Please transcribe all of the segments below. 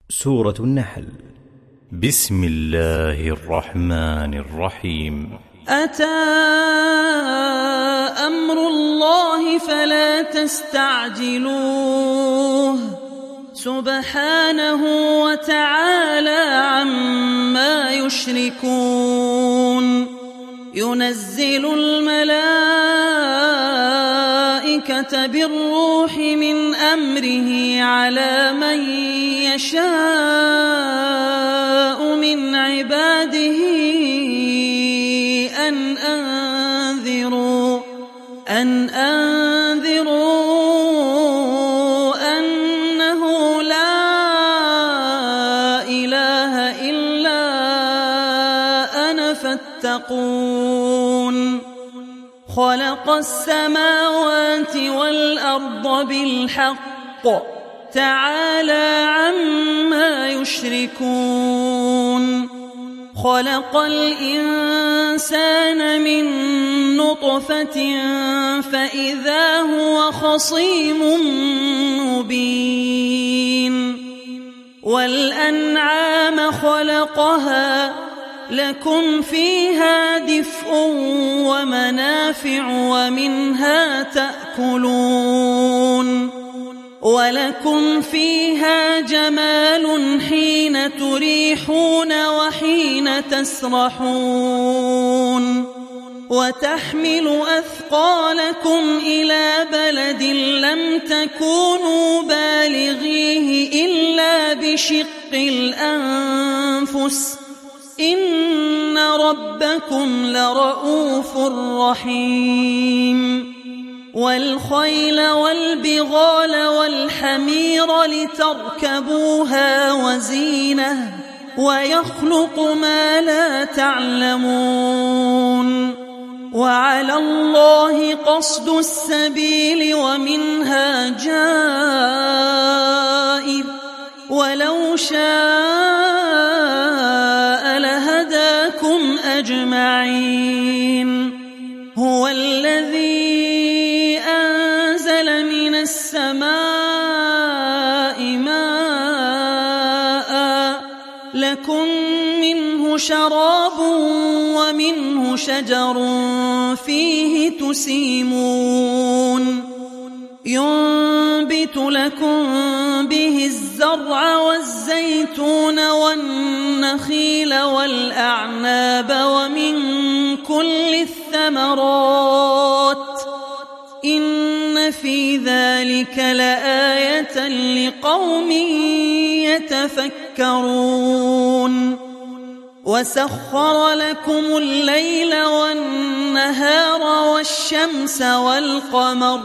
سورة النحل. بسم الله الرحمن الرحيم. أتى أمر الله فلا تستعجلوه سبحانه وتعالى عما يشركون. ينزل الملائكة بالروح من أمره على من يشاء من عباده أن أنذروا أنه لا إله إلا أنا فاتقون. خلق السماوات والأرض بالحق تعالى عما يشركون. خلق الإنسان من نطفة فإذا هو خصيم مبين. والأنعام خلقها لكم فيها دفء ومنافع ومنها تأكلون. ولكم فيها جمال حين تريحون وحين تسرحون. وتحمل أثقالكم إلى بلد لم تكونوا بالغيه إلا بشق الأنفس إن ربكم لرؤوف رحيم. والخيل والبغال والحمير لتركبوها وزينة ويخلق ما لا تعلمون. وعلى الله قصد السبيل ومنها جائر ولو شاء لهداكم أجمعين. هو الذي أنزل من السماء ماء لكم منه شراب ومنه شجر فيه تسيمون. ينبت لكم به الزرع والزيتون والنخيل والأعناب ومن كل الثمرات إن في ذلك لآية لقوم يتفكرون. وسخر لكم الليل والنهار والشمس والقمر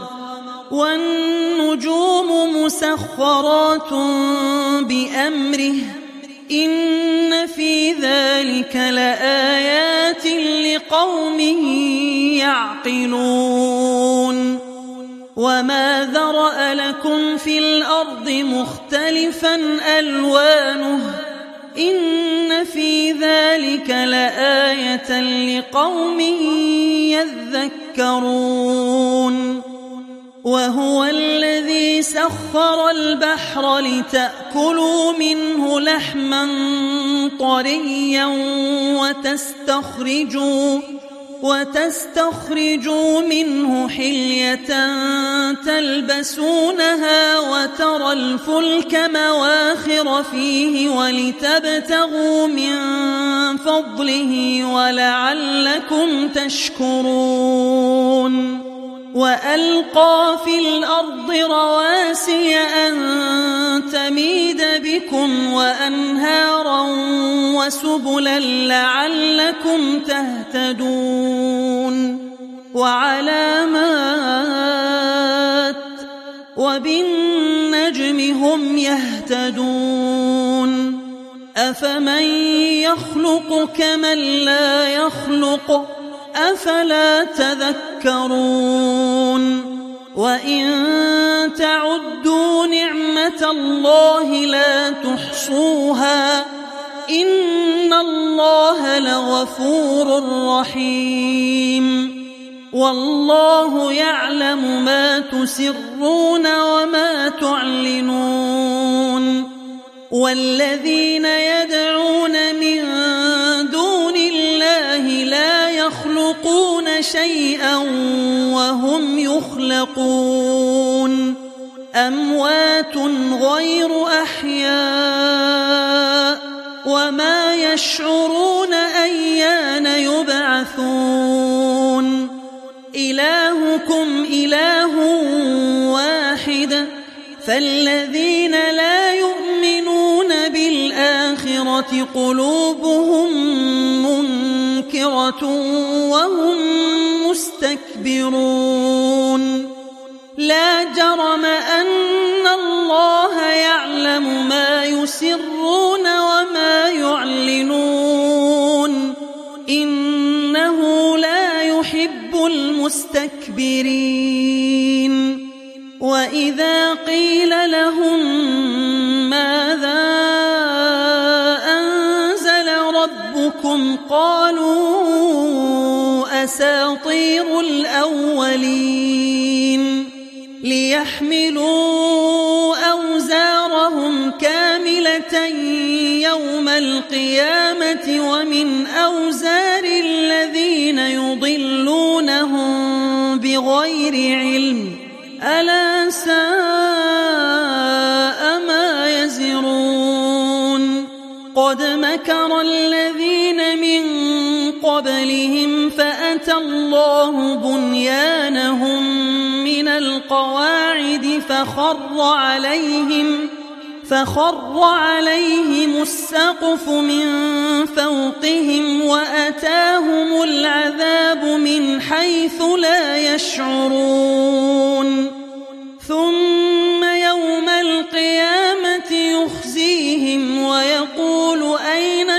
والنجوم مسخرات بأمره إن في ذلك لآيات لقوم يعقلون. وما ذرأ لكم في الأرض مختلفا ألوانه إن في ذلك لآية لقوم يذكرون. وهو الذي سخر البحر لتأكلوا منه لحما طريا وتستخرجوا منه حلية تلبسونها وترى الفلك مواخر فيه ولتبتغوا من فضله ولعلكم تشكرون. وألقى في الأرض رواسي أن تميد بكم وأنهارا وسبلا لعلكم تهتدون. وعلامات وبالنجم هم يهتدون. أفمن يخلق كمن لا يخلق أفلا تذكرون. وإن تعدوا نعمة الله لا تحصوها إن الله لغفور رحيم. والله يعلم ما تسرون وما تعلنون والذين يدعون من دون الله لا يخلقون شيئا وهم يخلقون أموات غير أحياء وما يشعرون أيان يبعثون إلهكم إله واحد فالذين لا يؤمنون بالآخرة قلوبهم منكرة وهم مستكبرون لا جرم أن الله يعلم ما يسرون وما يعلنون إنه لا يحب المستكبرين وإذا قيل لهم ماذا أنزل ربكم قالوا أساطير الأولين ليحملوا أوزارهم كاملة يوم القيامة ومن أوزار الذين يضلونهم بغير علم ألا ساء ما يزرون قد مكر الذين من قبلهم فأتى الله بنيانهم من القواعد فخر عليهم السقف من فوقهم وأتاهم العذاب من حيث لا يشعرون ثم يوم القيامة يخزيهم ويقول أين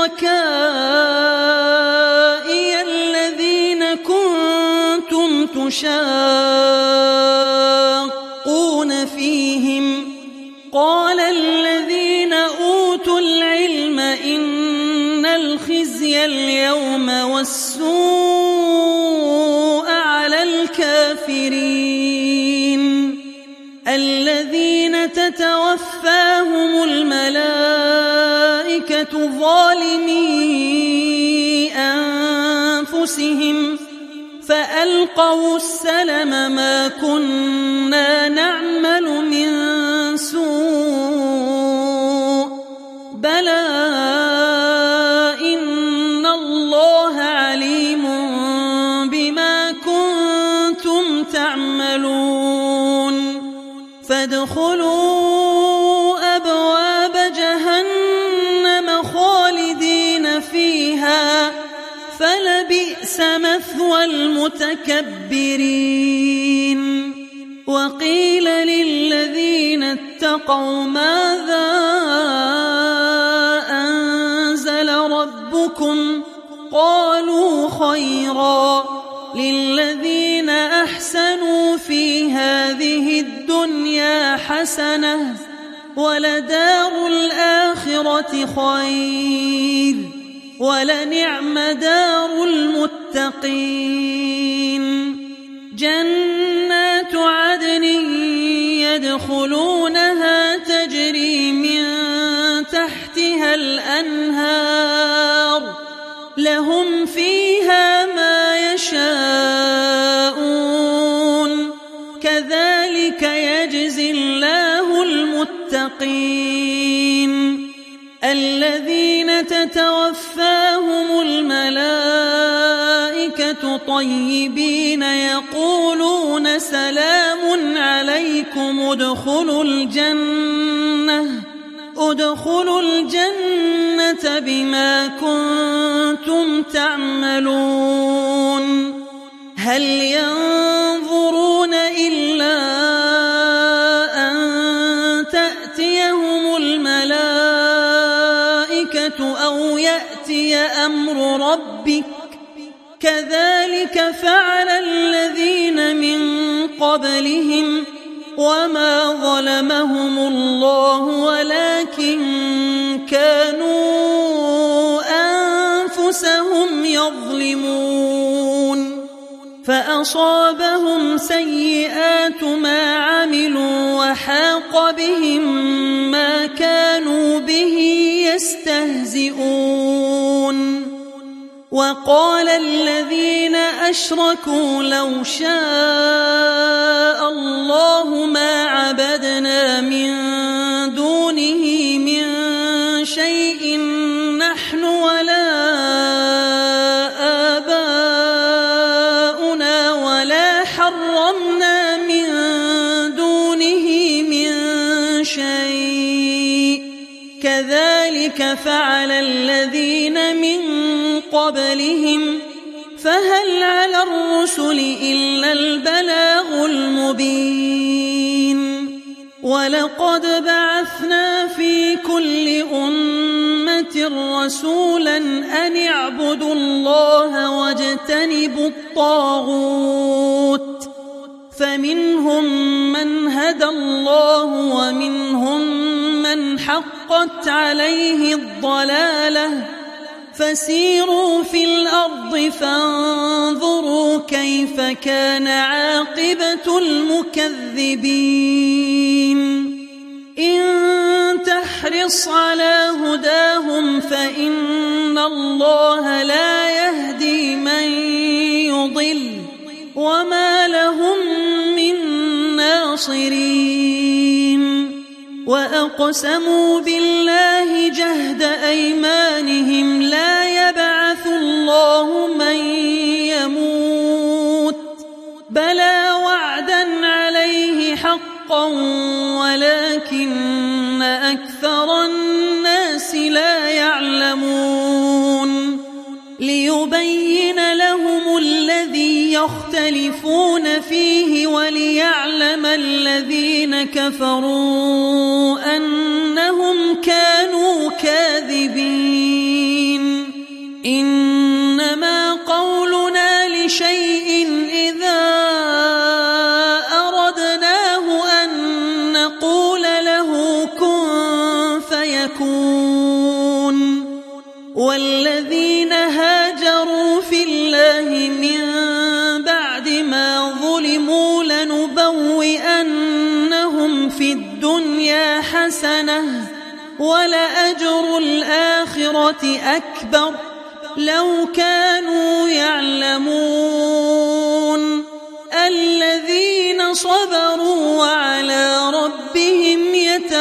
شركائي الذين كنتم تشاقون فيهم قال الذين أوتوا العلم إن الخزي اليوم والسوء على الكافرين الذين تتوفاهم الملائكة ظالمي أنفسهم فألقوا السلم ما كنا نعمل من سوء بلى إن الله عليم بما كنتم تعملون فادخلوا أبواب جهنم خالدين فيها فلبئس مثوى المتكبرين وقيل للذين اتقوا ماذا أنزل ربكم قالوا خيرا للذين أحسنوا في هذه الدنيا حسنة ولدار الآخرة خير ولنعم دار المتقين جنات عدن يدخلونها تجري من تحتها الأنهار لهم فيها ما يشاءون كذلك يجزي الله المتقين الذين تتوفاهم الملائكة طيبين يقولون سلام عليكم ادخلوا الجنة بما كنتم تعملون هل ينظرون إلا أن تأتيهم الملائكة أو يأتي أمر ربك كذلك فعل الذين من قبلهم وما ظلمهم الله ولكن كانوا أنفسهم يظلمون فأصابهم سيئات ما عملوا وحاق بهم ما كانوا به يستهزئون وقال الذين أشركوا لو شاء الله ما عبدنا من دونه من شيء نحن ولا آباؤنا ولا حرمنا من دونه من شيء كذلك فعل الذين من قبلهم فهل على الرسل إلا البلاغ المبين ولقد بعثنا في كل أمة رسولا أن اعبدوا الله واجتنبوا الطاغوت فمنهم من هدى الله ومنهم من حقت عليه الضلالة فسيروا في الأرض فانظروا كيف كان عاقبة المكذبين إن تحرص على هداهم فإن الله لا يهدي من يضل وما لهم من ناصرين وأقسموا بالله جهد أيمانهم لا يبعث الله من يموت بلى وعدا عليه حقا ولكن أكثر الناس لا يعلمون ليبين لهم الذي يختلفون فيه وليعلم الذين كفروا أنهم كانوا كاذبين إنما قولنا لشيء إذا أردناه أن نقول له كن فيكون والذين هاجروا في الله من بعد ما ظلموا لنبوئنهم في الدنيا حسنة ولأجر الآخرة أكبر لو كانوا يعلمون الذين صبروا وعلى ربهم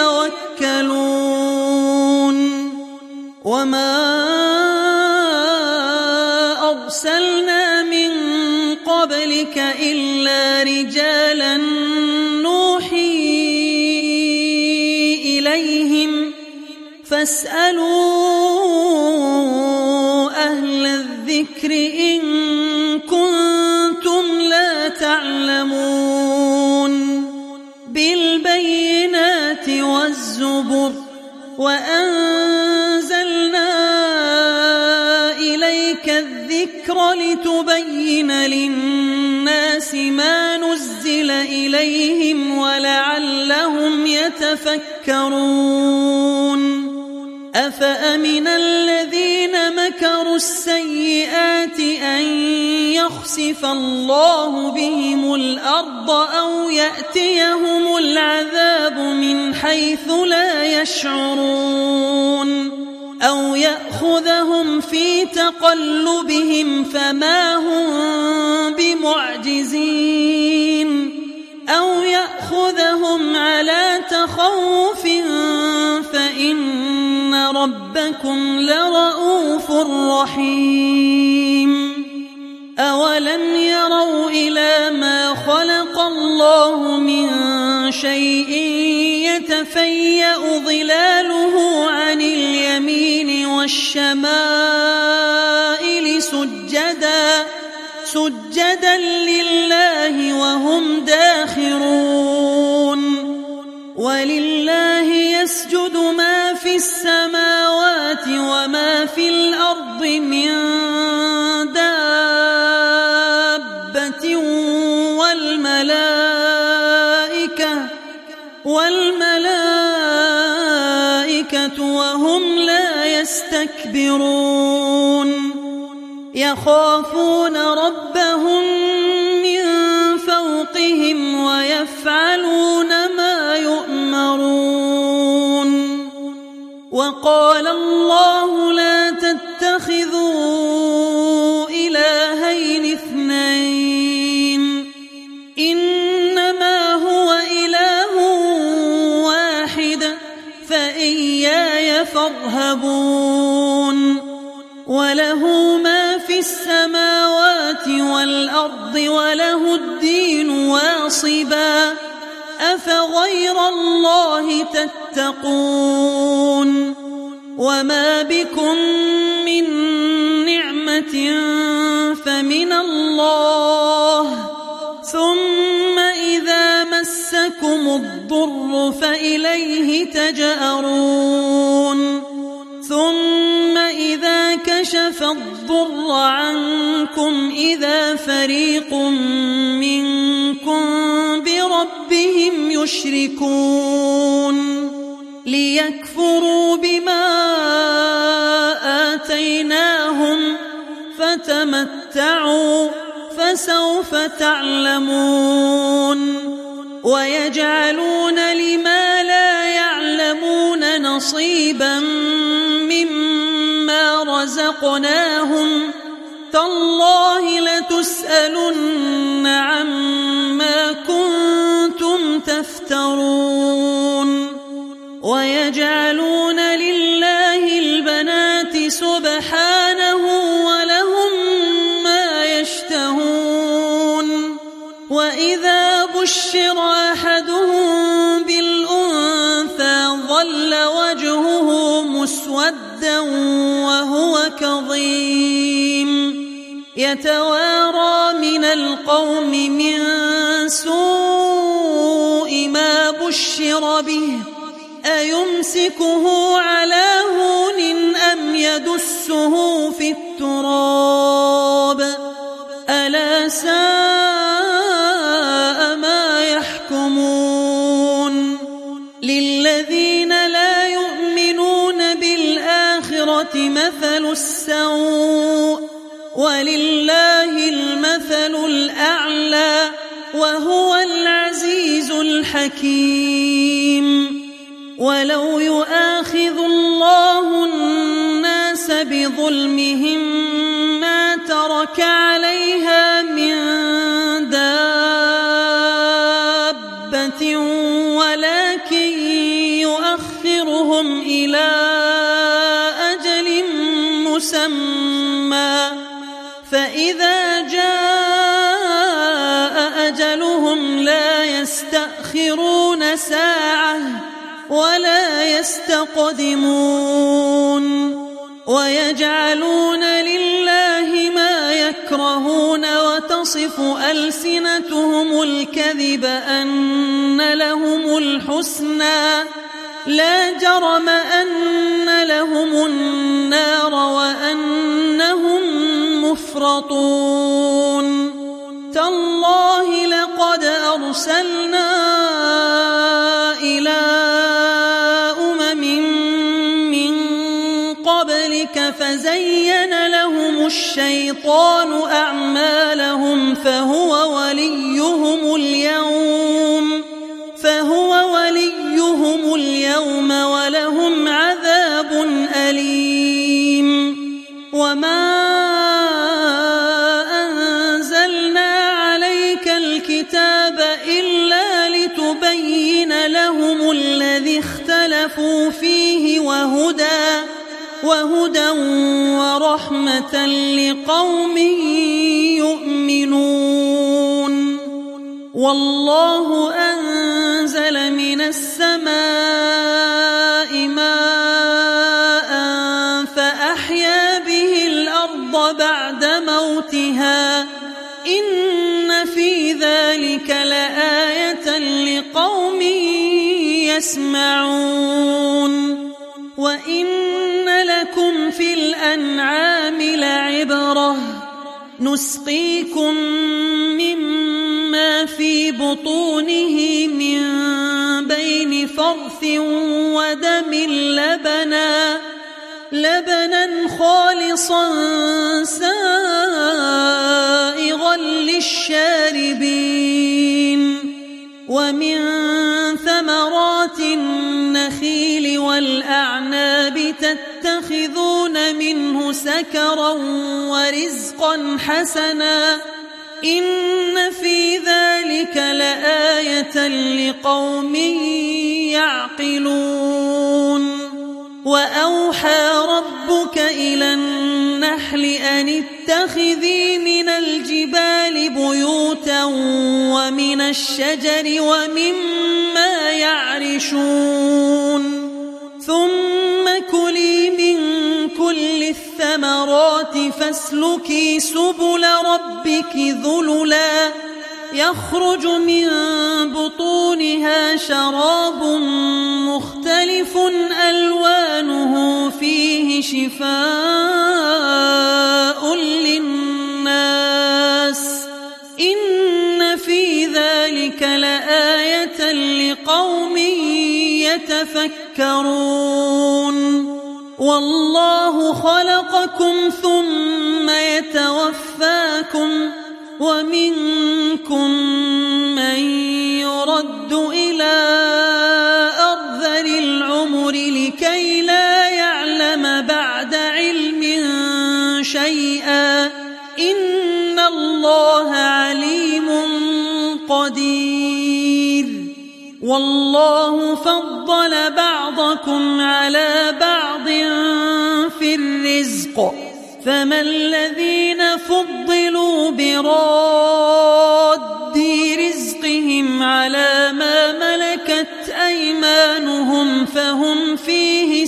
يتوكلون وما أرسلنا من قبلك إلا رجالا نوحي إليهم فاسألوا أهل الذكر إن كنتم لا تعلمون بالبينات والزبر وأنزلنا إليك الذكر لتبين للناس ما نزل إليهم ولعلهم يتفكرون أفأمن الذين مكروا السيئات أن يخسف الله بهم الأرض أو يأتيهم العذاب من حيث لا يشعرون أو يأخذهم في تقلبهم فما هم بمعجزين أو يأخذهم على تخوف فإن ربكم لرؤوف رحيم أولم يروا إلى ما خلق الله من شيء يتفيأ ظلاله عن اليمين والشمائل سجدا لله وهم داخرون ولله يسجد ما في السماوات وما في الأرض من دابة والملائكة وهم لا يستكبرون يخافون ربهم خلقهم ويفعلون ما يؤمرون. وقال الله لا تتخذوا إلهين اثنين إنما هو إله واحد فإياي فارهبون. وله ما في السماوات والأرض وله الدين واصبا أفغير الله تتقون. وما بكم من نعمة فمن الله ثم إذا مسكم الضر فإليه تجأرون. ثم إذا كشف الضر عنكم إذا فريق منكم بربهم يشركون ليكفروا بما آتيناهم فتمتعوا فسوف تعلمون. ويجعلون لما لا يعلمون نصيبا مما رزقناهم تالله لتسألن عما كنتم تفترون. ويجعلون لله البنات سبحانه ولهم ما يشتهون. وإذا بشر أحدهم بالأنثى ظل وجهه مسودا وهو كظيم يتوارى من القوم من سوء ما بشر به أيمسكه على هون أم يدسه في التراب ألا ساء ما يحكمون. للذين لا يؤمنون بالآخرة مثل السوء ولله المثل الأعلى وهو العزيز الحكيم. ولو يؤاخذ الله الناس بظلمهم ما ترك عليها من دابة ولكن يؤخرهم إلى أجل مسمى فإذا جاء أجلهم لا يستأخرون ساعة ولا يستقدمون. ويجعلون لله ما يكرهون وتصف ألسنتهم الكذب أن لهم الحسنى لا جرم أن لهم النار وأنهم مفرطون. تالله لقد أرسلنا إلى فزين لهم الشيطان أعمالهم فهو وليهم اليوم ولهم عذاب أليم. وما أنزلنا عليك الكتاب إلا لتبين لهم الذي اختلفوا فيه وهدى ورحمة لقوم يؤمنون. والله أنزل من السماء ماء فأحيا به الأرض بعد موتها إن في ذلك لآية لقوم يسمعون. وإن لكم في الأنعام لعبرة نسقيكم مما في بطونه من بين فرث ودم لبنا خالصا سائغا للشاربين ومن ثمرات النخيل والأعناب تتخذون منه سكرا ورزقا حسنا إن في ذلك لآية لقوم يعقلون وأوحى ربك إلى النحل أن اتخذي من الجبال بيوتا ومن الشجر ومما يعرشون ثم كلي من كل الثمرات فاسلكي سبل ربك ذللا يخرج من بطونها شراب مختلف ألوانه فيه شفاء للناس إن في ذلك لآية لقوم يتفكرون والله خلقكم ثم يتوفاكم ومنكم من يرد إلى أرذل العمر لكي لا يعلم بعد علم شيئا إن الله عليم قدير والله فضل بعضكم على بعض في الرزق فما الذين فضلوا براد رزقهم على ما ملكت أيمانهم فهم فيه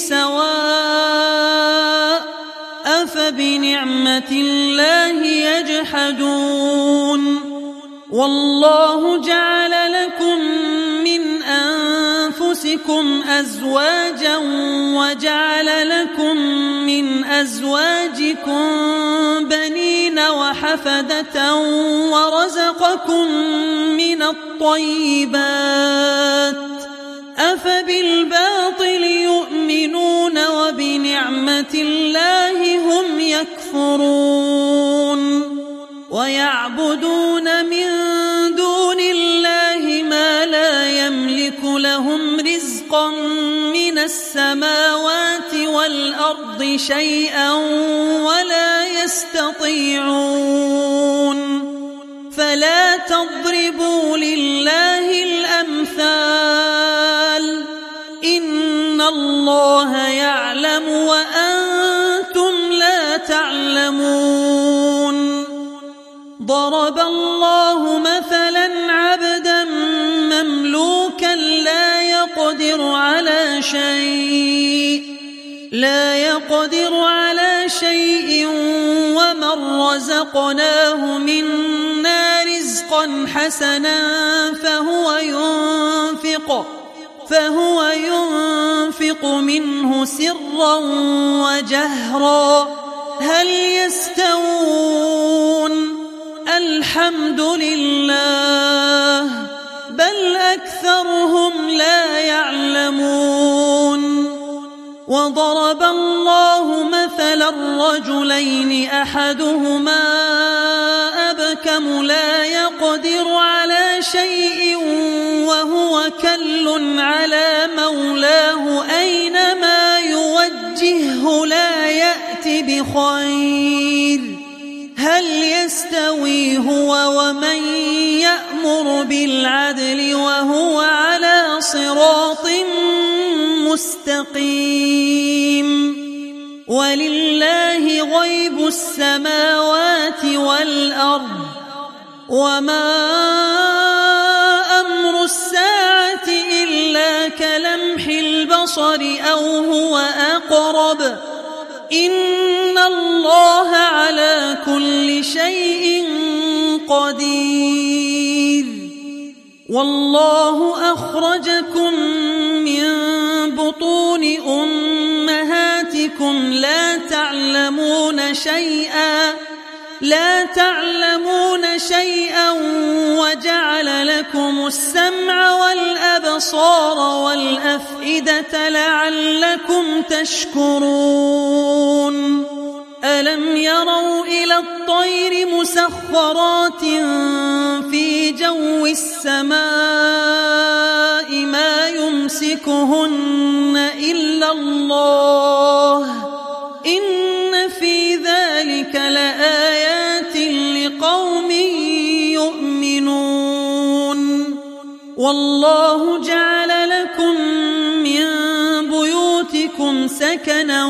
سواء أفبنعمة الله يجحدون والله جعل لكم من أنفسكم أزواجا وجعل لكم من أزواجكم بنين وحفدة ورزقكم من الطيبات أفبالباطل يؤمنون وبنعمة الله هم يكفرون ويعبدون من دون الله ما لا يملك لهم رزقا من السماوات والأرض شيئا ولا يستطيعون فلا تضربوا لله الأمثال إن الله يعلم وأنتم لا تعلمون ضرب الله مثلا عبدا مملوكا لا يقدر على شيء ومن رزقناه منا رزقا حسنا فهو ينفق منه سرا وجهرا هل يستوون الحمد لله بل أكثرهم لا يعلمون وضرب الله مثلا الرجلين أحدهما أبكم لا يقدر على شيء وهو كل على مولاه أينما يوجهه لا يأتي بخير هل يستوي هو ومن يأمر بالعدل وهو على صراط مستقيم ولله غيب السماوات والأرض وما أمر الساعة إلا كلمح البصر أو هو أقرب إن الله على كل شيء قدير والله أخرجكم من بطون أمهاتكم لا تعلمون شيئا لا تعلمون شيئا وجعل لكم السمع والأبصار والأفئدة لعلكم تشكرون ألم يروا إلى الطير مسخرات في جو السماء ما يمسكهن إلا الله إن في ذلك لآيات لقوم يؤمنون والله جعل لكم من بيوتكم سكنا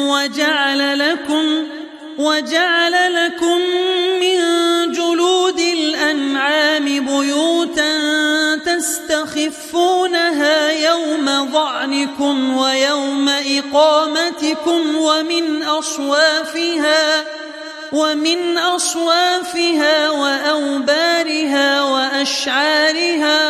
وجعل لكم من جلود الأنعام بيوتا تستخفونها يوم ظعنكم ويوم إقامتكم ومن أصوافها وأوبارها وأشعارها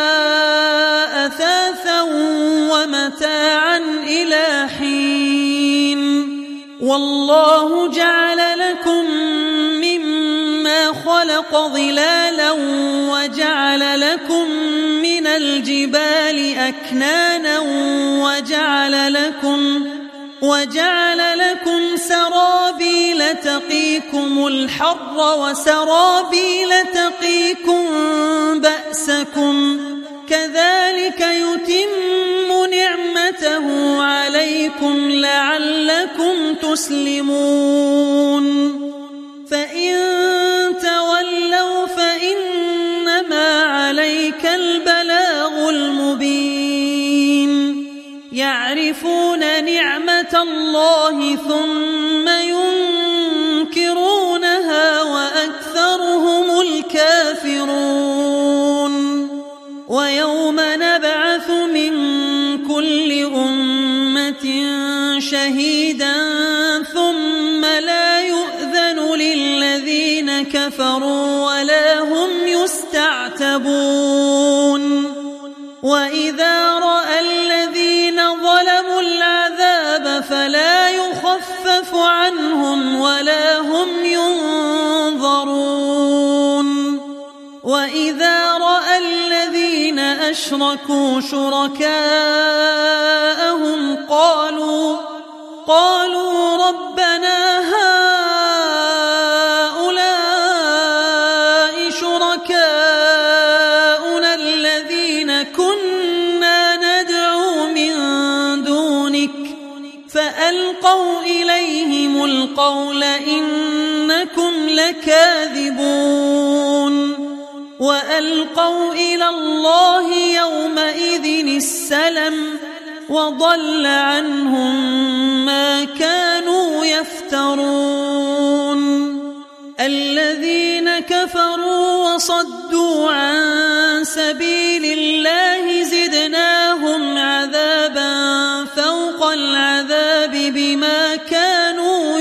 أثاثا ومتاعا إلى حين والله جعل لكم مما خلق ظلالا وجعل لكم من الجبال أكنانا وجعل لكم سرابيل تقيكم الحر وسرابيل تقيكم بأسكم كذلك يتم نعمته عليكم لعلكم تسلمون فإن تولوا فإنما عليك البلاغ المبين يعرفون نعمة الله ثم ينكرونها وأكثرهم الكافرون ويوم نبعث من كل أمة شهيدا ثم لا يؤذن للذين كفروا ولا هم يستعتبون وإذا رأى الذين ظلموا العذاب فلا يخفف عنهم ولا هم ينظرون وإذا رأى الذين أشركوا شركاءهم قالوا ربنا هؤلاء شركاؤنا الذين كنا ندعو من دونك فألقوا إليهم القول إنكم لكاذبون وألقوا إلى الله يومئذ السلم وضل عنهم ما كانوا يفترون الذين كفروا وصدوا عن سبيل الله زدناهم عذابا فوق العذاب بما كانوا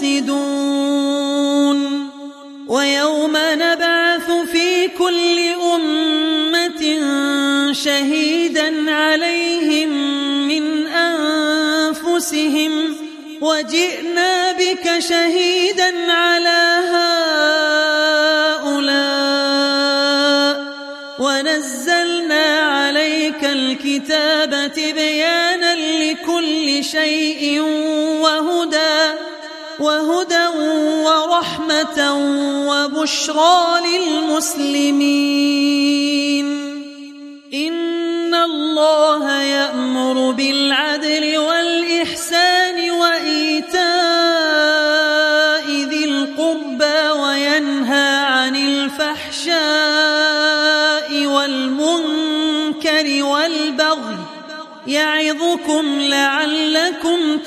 يفسدون ويوم نبعث في كل أمة شهيدا عليهم من أنفسهم وجئنا بك شهيدا على هؤلاء ونزلنا عليك الكتاب تبيانا لكل شيء وهدى ورحمة وبشرى للمسلمين إن الله يأمر بالعدل والإحسان وإيتاء ذي القربى وينهى عن الفحشاء والمنكر والبغي يعظكم لعلكم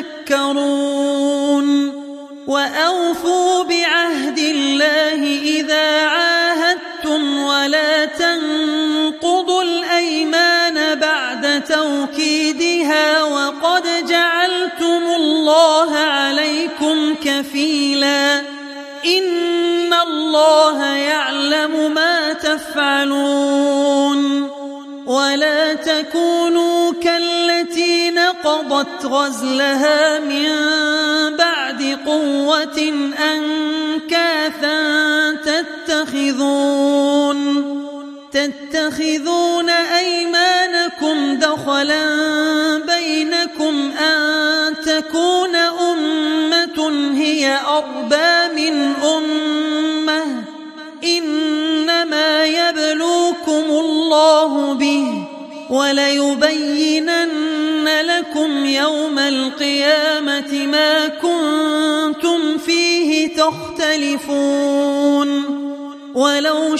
تذكرون وأوفوا بعهد الله إذا عاهدتم ولا تنقضوا الأيمان بعد توكيدها وقد جعلتم الله عليكم كفيلا إن الله يعلم ما تفعلون ولا تكونوا كالتي نقضت غزلها من بعد قوة أنكاثا تتخذون أيمانكم دخلا بينكم أن تكون أمة هي أربى من أمة إنما يبلوكم الله به وليبينن لكم يوم القيامة ما كنتم فيه تختلفون ولو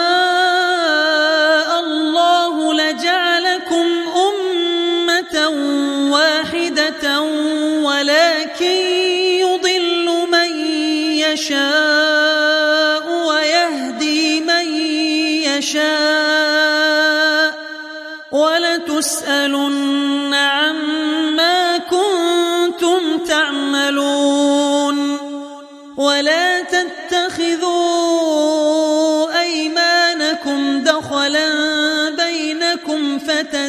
شاء الله لجعلكم أمة واحدة ولكن يضل من يشاء ويهدي من يشاء ولتسألن عما كنتم تعملون ولا تتخذوا أيمانكم دخلا بينكم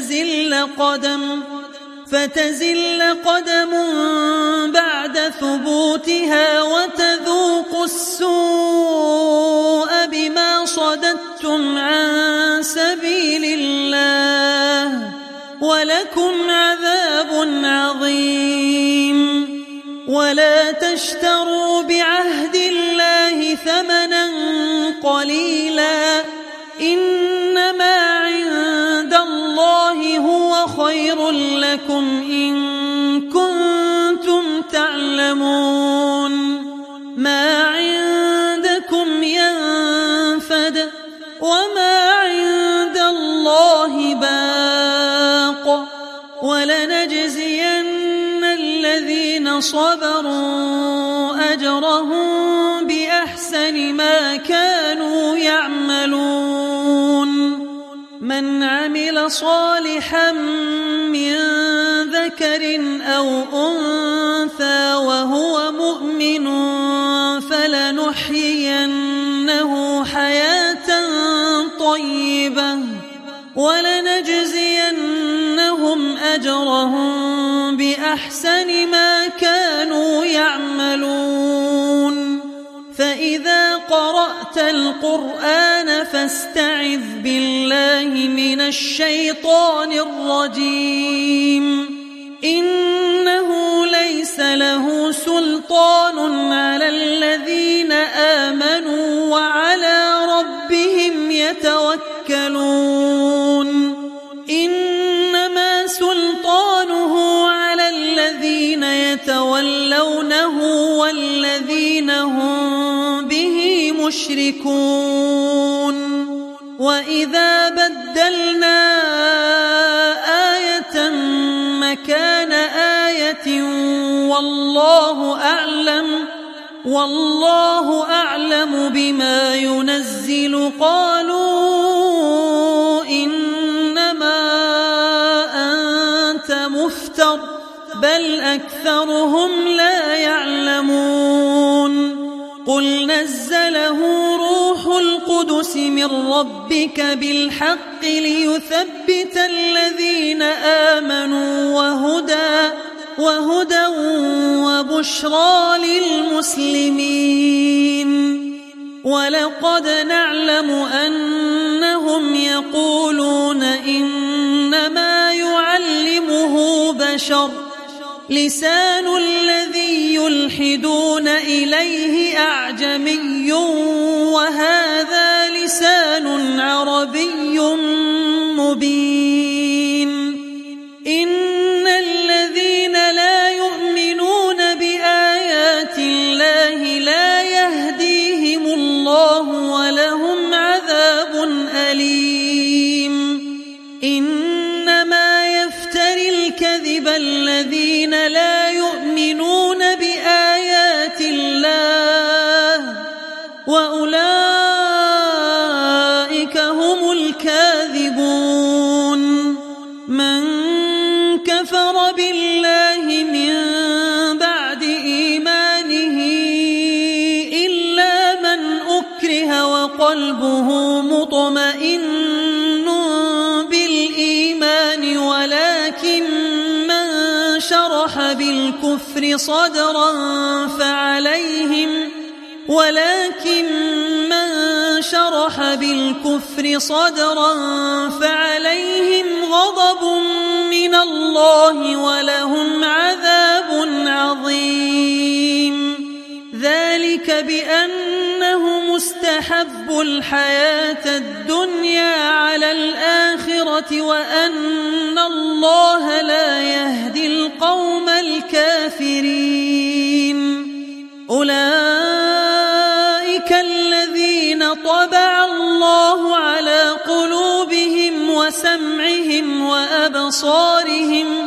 فتزل قدم بعد ثبوتها وتذوقوا السوء بما صددتم عن سبيل الله ولكم عذاب عظيم ولا تشتروا بعهد الله ثمنا قليلا إنما عند الله هو خير لكم إن كنتم تعلمون ما عندكم ينفد وما عند الله باق ولنجزين الذين صبروا أجرهم بأحسن ما كانوا يعملون من عمل صالحا من ذكر أو أنثى وهو مؤمن فلنحيينه حياة طيبة ولنجزينهم أجرهم بأحسن ما كانوا يعملون فإذا قرأت القرآن فاستعذ بالله من الشيطان الرجيم إنه ليس له سلطان على الذين آمنوا وعلى ربهم يتوكلون إنما سلطانه على الذين يتولونه والذين هم به مشركون وإذا بدلنا آية مكان آية والله أعلم بما ينزل قالوا إنما أنت مفتر بل أكثرهم لا يعلمون قل نزله روح القدس من ربك بالحق ليثبت الذين آمنوا وهدى وبشرى للمسلمين ولقد نعلم أنهم يقولون إنما يعلمه بشر لسان الذي يلحدون إليه أعجمي وهذا لسان عربي مبين إن الذين لا يؤمنون بآيات الله لا يهديهم الله ولهم عذاب أليم إنما يفتري الكذب الذين لا يؤمنون بآيات الله وأولئك هم الكاذبون من كفر بالله من بعد إيمانه إلا من أكره وقلبه مطمئن بالإيمان ولكن من شرح بالكفر صدرا شرح بالكفر صدرا فعليهم غضب من الله ولهم عذاب عظيم ذلك بأنه مستحب الحياة الدنيا على الآخرة وأن الله لا يهدي القوم الكافرين أولئك الذين طبع الله على قلوبهم وسمعهم وأبصارهم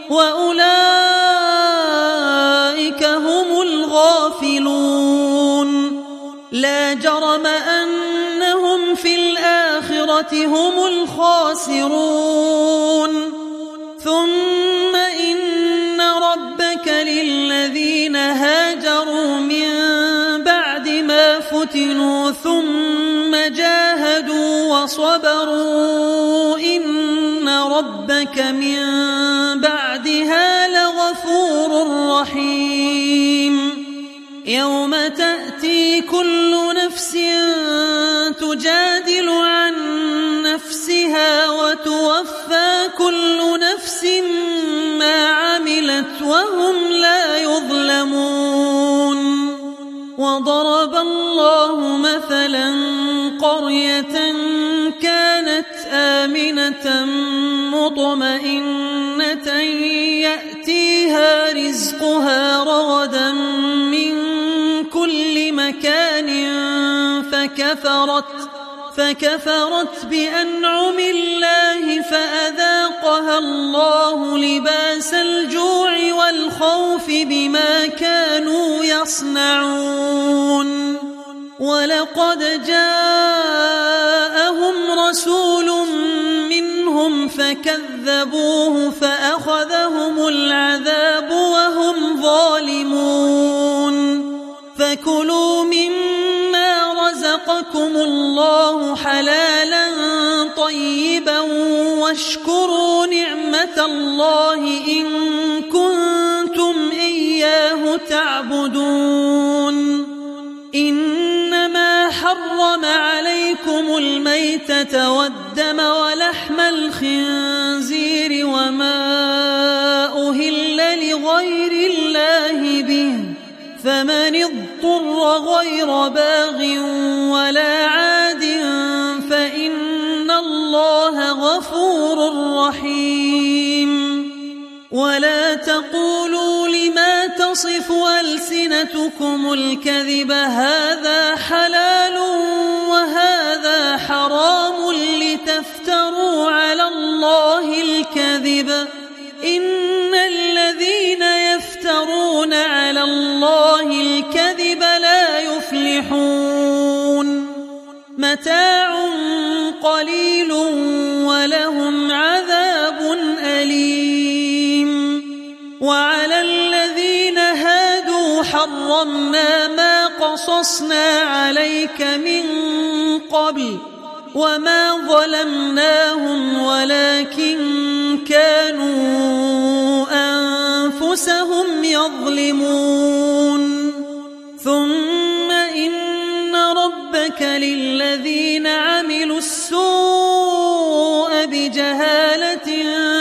وأولئك هم الغافلون لا جرم أنهم في الآخرة هم الخاسرون ثم إن ربك للذين هاجروا من بعد ما فتنوا ثم جاهدوا وصبروا إن ربك من بعدها لغفور رحيم يوم تأتي كل نفس تجادل عن نفسها وتوفى كل نفس ما عملت وهم لا يظلمون وضرب الله مثلا قرية كانت آمنة مطمئنة يأتيها رزقها رغدا من كل مكان فكفرت بأنعم الله فأذاقها الله لباس الجوع والخوف بما كانوا يصنعون ولقد جاءهم رسول منهم فكذبوه فأخذهم العذاب وهم ظالمون فكلوا مما رزقكم الله حلالا طيبا واشكروا نعمة الله إن كنتم إياه تعبدون إنما حرم عليكم الميتة والدم ولحم الخنزير وما أهل لغير الله به فمن اضطر غير باغ ولا عاد فإن الله غفور رحيم ولا تقولوا لما تصف ألسنتكم الكذب هذا حلال وهذا حرام لتفتروا على الله الكذب إن الذين يفترون على الله الكذب لا يفلحون متاع قليل ولهم عذاب أليم وعلى الذين هادوا حرمنا ما قصصنا عليك من قبل وما ظلمناهم ولكن كانوا أنفسهم يظلمون ثم إن ربك للذين عملوا السوء بجهالة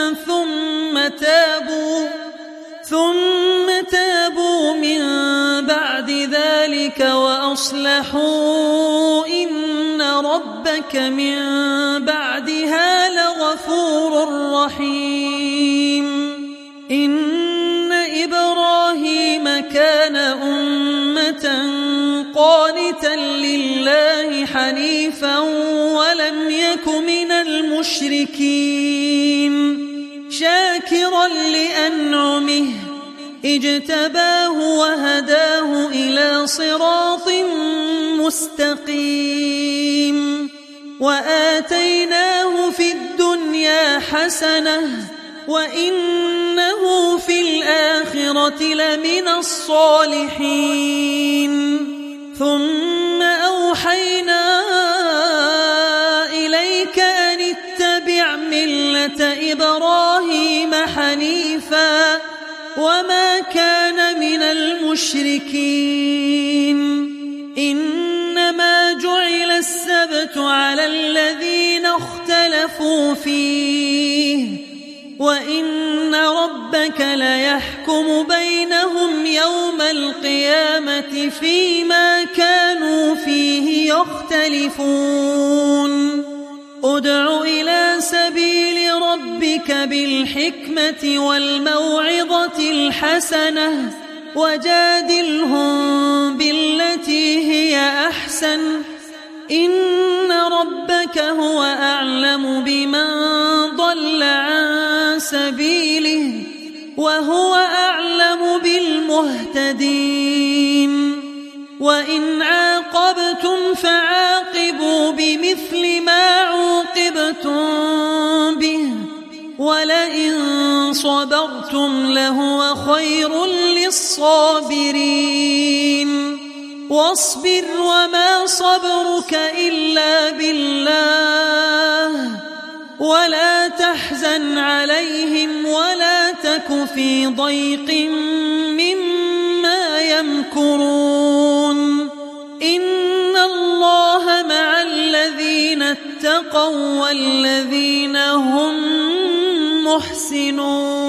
ثم تابوا من بعد ذلك وأصلحوا إن ربك من بعدها لغفور رحيم إن إبراهيم كان أمة قانتا لله حنيفا ولم يك من المشركين شاكرا لأنعمه اجتباه وهداه إلى صراط مستقيم وآتيناه في الدنيا حسنة وإنه في الآخرة لمن الصالحين ثم أوحينا إليك أن اتبع ملة إبراهيم حنيفا وما كان من المشركين إنما جعل السبيل اخْتَلَفُوا فِيهِ وَإِنَّ رَبَّكَ لَيَحْكُمُ بَيْنَهُمْ يَوْمَ الْقِيَامَةِ فِيمَا كَانُوا فِيهِ يَخْتَلِفُونَ ادْعُ إِلَى سَبِيلِ رَبِّكَ بِالْحِكْمَةِ وَالْمَوْعِظَةِ الْحَسَنَةِ وَجَادِلْهُم بِالَّتِي هِيَ أَحْسَنُ إِنَّ رَبَّكَ هُوَ أَعْلَمُ بِمَن ضَلَّ عَن سَبِيلِهِ وَهُوَ أَعْلَمُ بِالْمُهْتَدِينَ وَإِنْ عَاقَبْتُمْ فَعَاقِبُوا بِمِثْلِ مَا عُوقِبْتُم بِهِ وَلَئِن صَبَرْتُمْ لَهُوَ خَيْرٌ لِّلصَّابِرِينَ وَاصْبِرْ وَمَا صَبْرُكَ إِلَّا بِاللَّهِ وَلَا تَحْزَنْ عَلَيْهِمْ وَلَا تَكُ فِي ضَيْقٍ مِّمَّا يَمْكُرُونَ إِنَّ اللَّهَ مَعَ الَّذِينَ اتَّقَوا وَّالَّذِينَ هُم مُّحْسِنُونَ